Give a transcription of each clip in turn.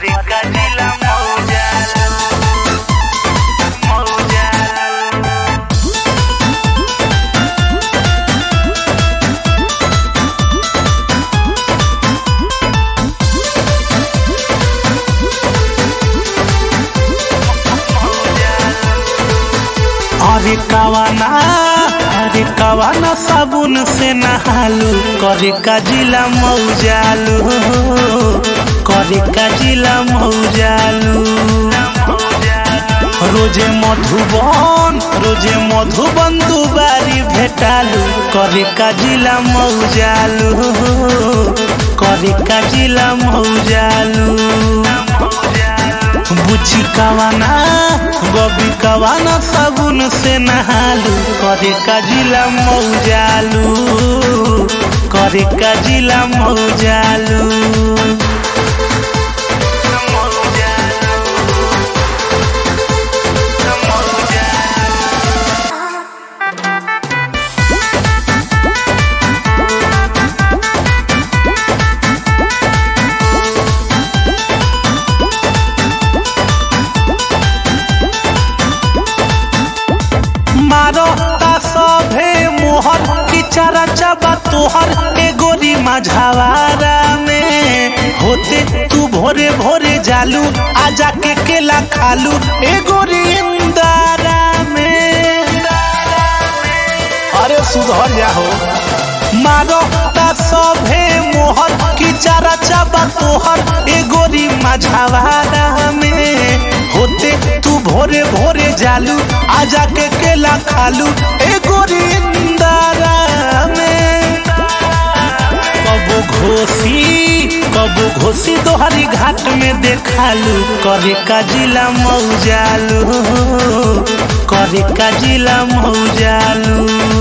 करे का जिला मौजालू अरे कवाना साबुन से नहालू करे का जिला मौजालू करे का जिला मौजालू रोजे मधुबन दुबारी भेटालू करे का जिला मौजालू करे का जिला मौजालू बुची कवाना बबी कवाना साबुन से नहालू करे का जिला मौजालू करे का जिला मौजालू मोहर की चारा चाबा तोहर एगोरी माझावारा में होते तू भोरे भोरे जालू आजा के केला खालू एगोरी इंदारा में अरे सुधर जाओ मारो ता सभे मोहर की चारा चाबा तोहर एगोरी माझावारा में होते तू भोरे भोरे जालू आजा के केला खालू एगोरी इंदारा में कबो घोसी दोहरी घाट में देखालू करे का जिला मौजालू करे का जिला मौजालू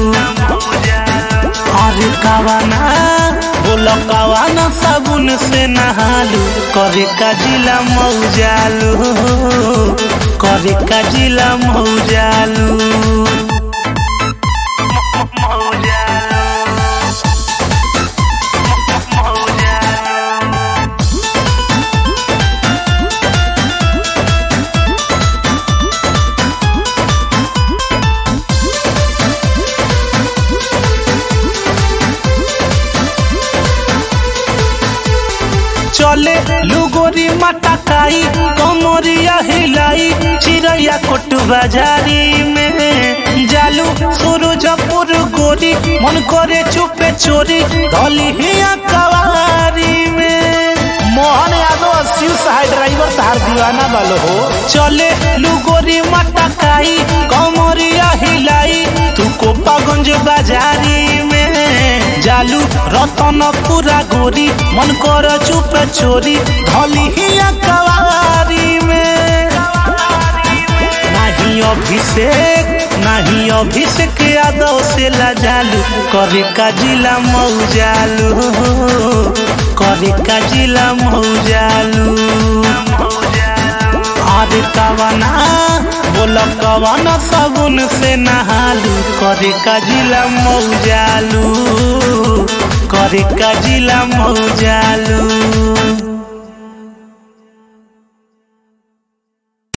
अरे कवाना बोलो कवाना साबुन से नहालू करे का जिला मौजालू करे का जिला मौजालू चले लुगोरी मटकाई कमरिया हिलाई चिड़ैया कोट बाजारी में जालू सूरजपुर गोरी मन करे चुपे चोरी धली हिया कवारी में मोहन यादव शिव सहाय ड्राइवर तार दीवाना वालो हो चले लुगोरी मटकाई कमरिया हिलाई तू कोपागंज बाजारी में जालू रतनपुरा गोरी मन कर चुप चोरी धली हिया कवारी में नहीं अभिषेक यादव से लाजालू करे का जिला मौजालू करे का जिला मौजालू अरे कवाना बोलो कवाना साबुन से नहालू करे का जिला मौजालू करे का जिला मौजालू।